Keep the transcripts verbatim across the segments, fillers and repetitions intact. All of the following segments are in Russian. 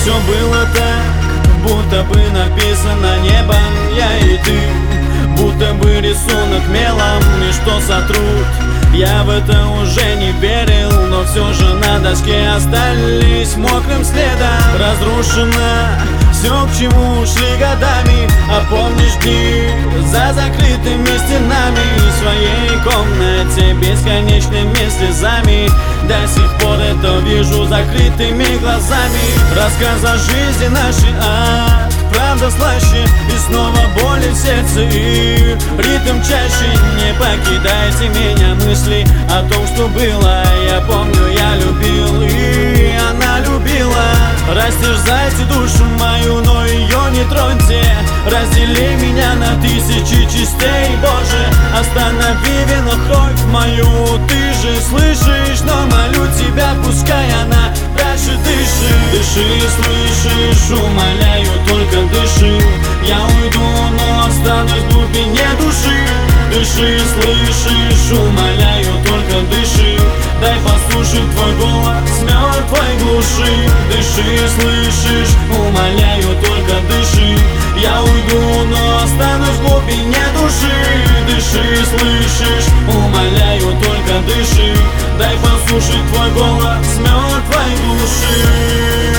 Все было так, будто бы написано небом. Я и ты, будто бы рисунок мелом, и что сотрут. Я в это уже не верил, но все же на доске остались мокрым следом. Разрушено все, к чему ушли годами. А помнишь дни за закрытыми стенами, в своей комнате бесконечными слезами? До сих пор это вижу закрытыми глазами. Рассказ о жизни нашей, ад, правда слаще. И снова боли в сердце и ритм чаще. Не покидайте меня мысли о том, что было. Я помню, я любил, и она любила. Растерзайте душу мою, но ее не троньте. Раздели меня на тысячи частей, Боже. Останови винокровь мою, ты же слышишь, но молю тебя, пускай она дальше дышит. Дыши, слышишь, умоляю, только дыши. Я уйду, но останусь в глубине души. Дыши, слышишь, умоляю, только дыши. Дай послушать твой голос в мертвой глуши. Дыши, слышишь, умоляю, только дыши. Я уйду, но останусь в глубине души. Дыши, слышишь, умоляю, только дыши. Дай послушать твой голос в мертвой глуши.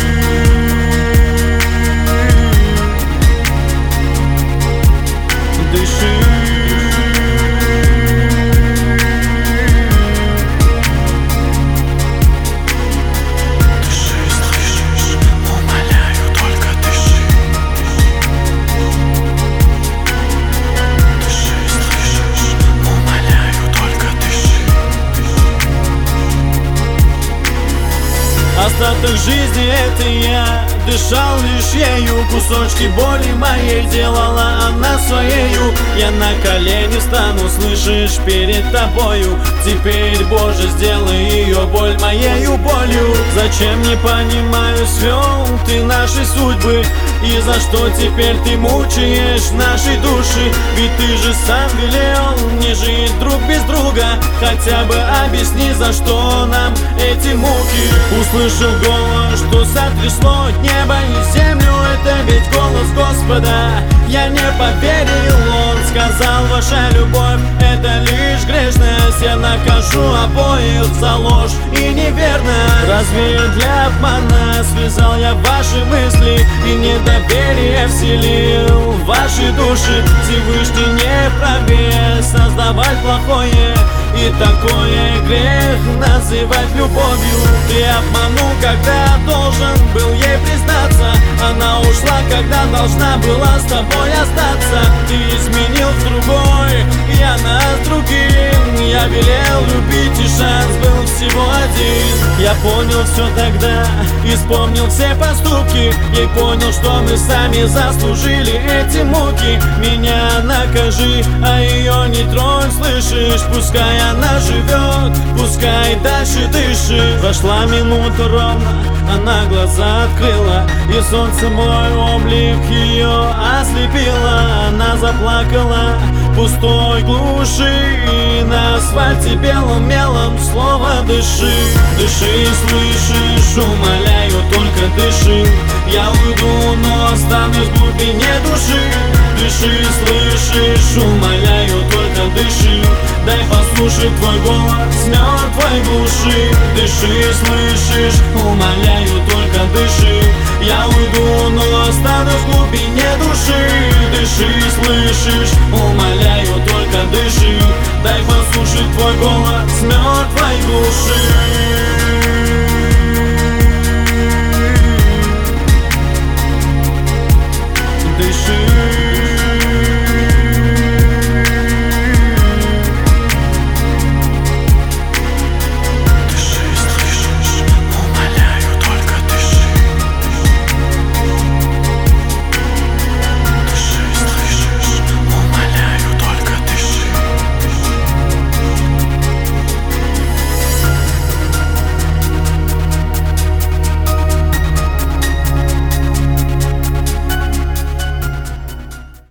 Остаток жизни это я дышал лишь ею. Кусочки боли моей делала она своею. Я на колени встану, слышишь, перед тобою. Теперь, Боже, сделай ее боль моею болью. Зачем, не понимаю, свел ты наши судьбы? И за что теперь ты мучаешь наши души? Ведь ты же сам велел не жить друг без друга. Хотя бы объясни, за что нам эти муки. Услышал голос, что сотрясло небо и землю. Это ведь голос Господа. Я не поверил, он сказал, ваша любовь это лишь грешность. Я накажу обоих за ложь и неверность. Разве для обмана связал я ваши мысли и недоверие вселил в ваши души? Всевышний не вправе создавать плохое, и такое грех называть любовью. Ты обманул, когда должен был ей признаться. Она ушла, когда должна была с тобой остаться. Ты изменил с другой, я с другим. Я велел любить, и шанс был всего один. Я понял все тогда и вспомнил все поступки. И понял, что мы сами заслужили эти муки. Меня накажи, а ее не тронь, слышишь? Пускай она живет, пускай дальше дышит. Прошла минута ровно, она глаза открыла, и солнце мой облик ее ослепило. Она заплакала в пустой глуши, и на асфальте белым мелом слово дыши. Дыши, слышишь, умоляю, только дыши. Я уйду, но останусь в глубине души. Дыши, слышишь, умоляю, только дыши. Дай послушать твой голос в мертвой глуши. Дыши, слышишь, умоляю, только дыши. Я уйду, но останусь в глубине души. Дыши, слышишь, умоляю, только дыши. Дай послушать твой голос в мертвой глуши.